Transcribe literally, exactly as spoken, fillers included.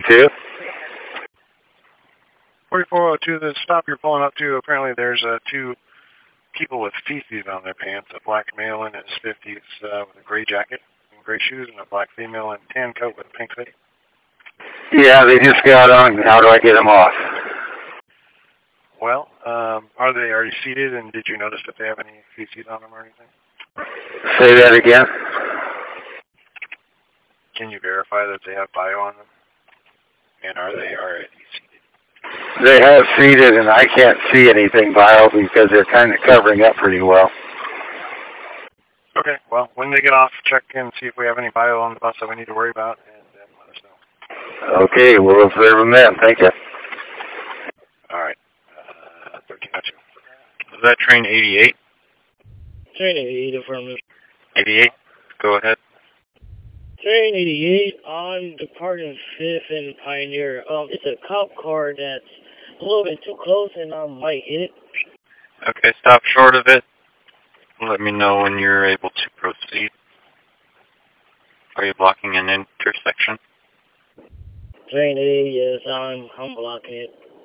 two. forty-four oh two, the stop you're pulling up to, apparently there's uh, two people with feces on their pants, a black male in his fifties uh, with a gray jacket and gray shoes, and a black female in a tan coat with a pink hoodie. Yeah, they just got on. How do I get them off? Well, um, are they already seated, and did you notice if they have any feces on them or anything? Say that again. Can you verify that they have bio on them? And are they already seated? They have seated, and I can't see anything bio because they're kind of covering up pretty well. Okay, well, when they get off, check and see if we have any bio on the bus that we need to worry about, and then let us know. Okay, we'll observe them then. Thank you. All right. Uh, thirteen oh two. Is that train eighty-eight? Train eighty-eight, affirmative. eighty-eight? Go ahead. Train eighty-eight, I'm departing fifth and Pioneer. Um, it's a cop car that's a little bit too close and I might hit it. Okay, stop short of it. Let me know when you're able to proceed. Are you blocking an intersection? Train eighty-eight, yes, I'm, I'm blocking it.